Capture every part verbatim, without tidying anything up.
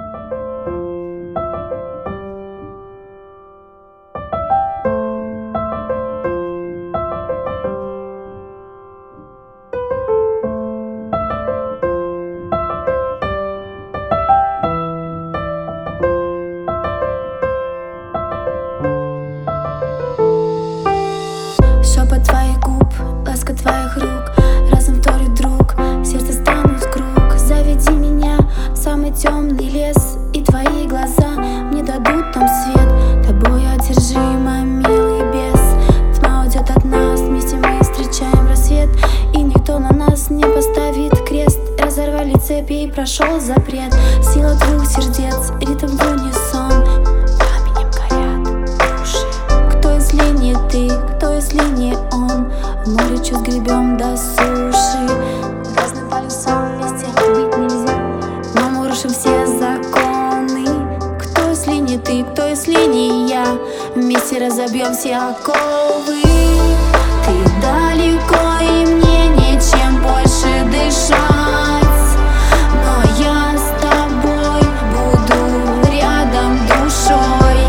Шепот твоих губ, ласка твоих рук, разом вторит друг, сердце станут в круг. Заведи меня в самый темный лес, и твои глаза мне дадут там свет. Тобой одержима, милый бес. Тьма уйдет от нас, вместе мы встречаем рассвет, и никто на нас не поставит крест. Разорвали цепи и прошел запрет. Сила двух сердец, ритм в унисон, пламенем горят души. Кто если не ты, кто если не он? В море чувств гребем до суши. Разным полюсам вместе быть нельзя, но мы рушим все законы. Кто если не ты, кто если не я? Вместе разобьем все оковы. Ты далеко, и мне нечем больше дышать, но я с тобой буду рядом душой.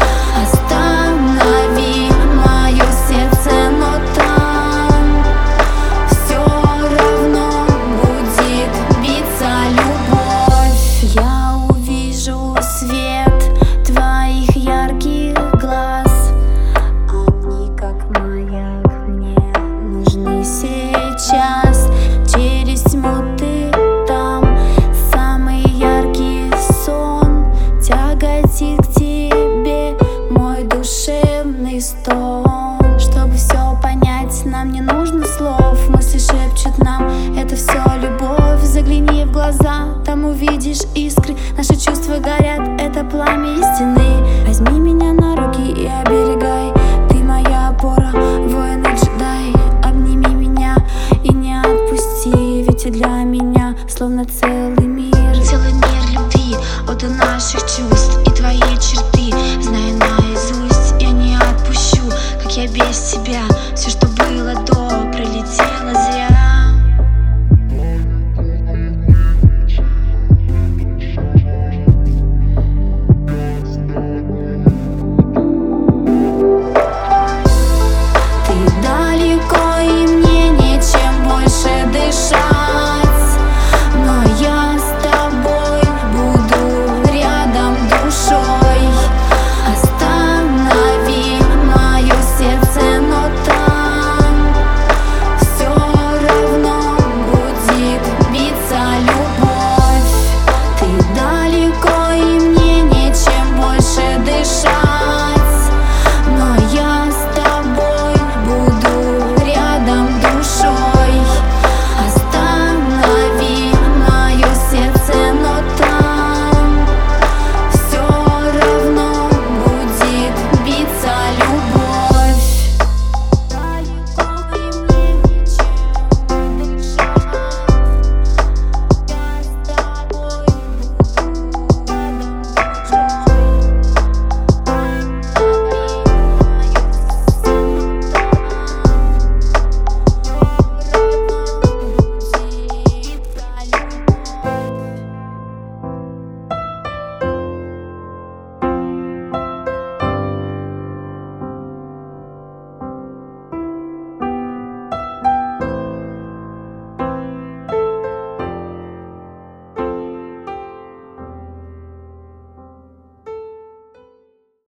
Останови мое сердце, но там все равно будет биться любовь. Я увижу свет твоих ярких глаз, они как маяк мне нужны сейчас. Через тьму ты там, самый яркий сон тяготит к тебе мой душевный стон. Чтобы все понять, нам не нужно слов, мысли шепчут нам, это все любовь. Загляни в глаза, там увидишь искры, наши чувства горят, это пламя истины. Возьми меня на руки и оберегай, ты моя опора, воин и джедай. Обними меня и не отпусти, ведь ты для меня словно целый мир. Целый мир любви от наших чувств.